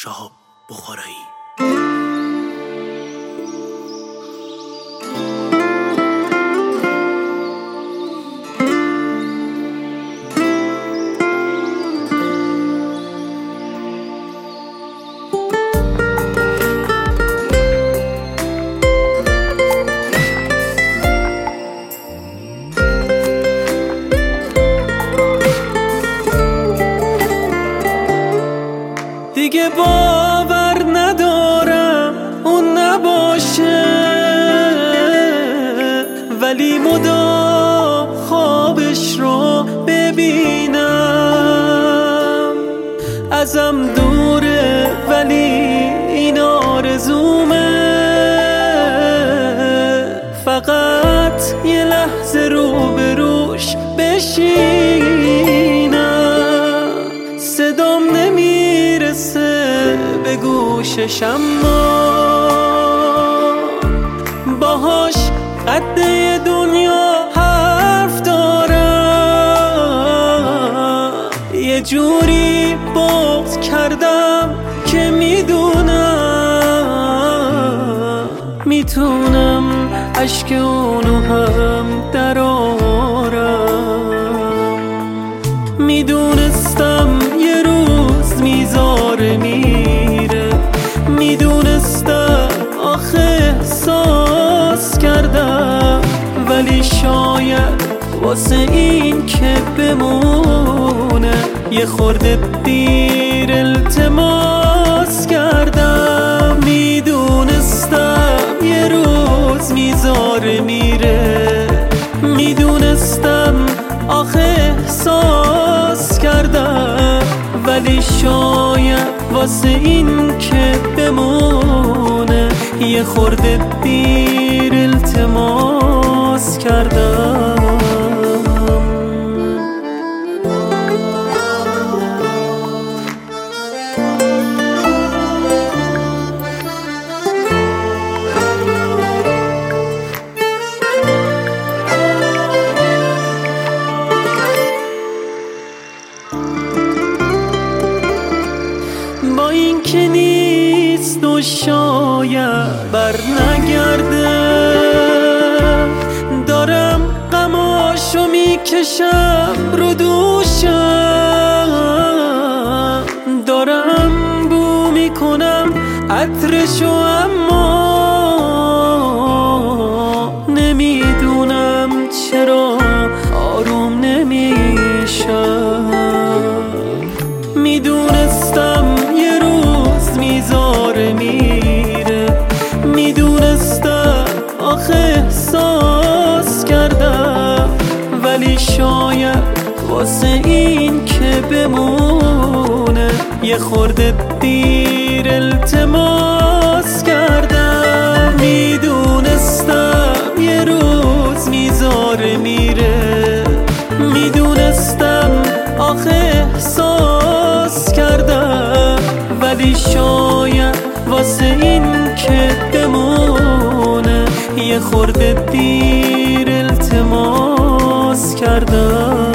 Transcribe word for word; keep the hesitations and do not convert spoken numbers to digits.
شهاب بخارایی. دیگه باور ندارم اون نباشه، ولی مدام خوابش رو ببینم. ازم دوره ولی این آرزومه، فقط یه لحظه روبروش بشینم. صدام نمیرسه به گوشش، اما باهاش قد دنیا حرف دارم. یه جوری بغض کردم که میدونم میتونم اشک اونو هم درارم. میدونستم یه روز میذاره میره، میدونستم آخه احساس کردم، ولی شاید واسه این که بمونه یه خورده دیر التماس کردم. میدونستم یه روز میذاره میره، میدونستم آخه احساس کردم، ولی شاید واسه این که بمونه یه خورده دیر التماس کردم. با این که نیست و شاید بر نگرده، دارم غماشو میکشم رو دوشم، دارم بو میکنم عطرشو، اما نمیدونم چرا آروم نمیشم. میدونستم یه روز میذاره میره، میدونستم آخه احساس کردم، ولی شاید واسه این که بمونه یه خورده دیر التماس کردم. میدونستم یه روز میذاره میره، میدونستم آخه احساس کردم، ولی شاید واسه این که بمونه یه خورده دیر التماس کردم.